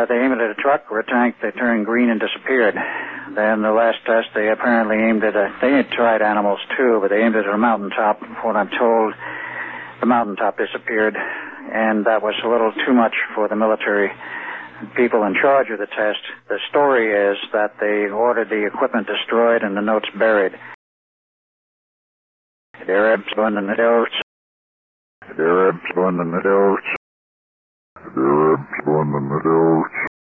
they aimed it at a truck or a tank, they turned green and disappeared. Then the last test, they apparently aimed at they had tried animals too, but they aimed it at a mountaintop. From what I'm told, the mountaintop disappeared, and that was a little too much for the military people in charge of the test. The story is that they ordered the equipment destroyed and the notes buried. The Arabs burned in the notes. The Arabs burned in the notes. The Arabs burned in the notes.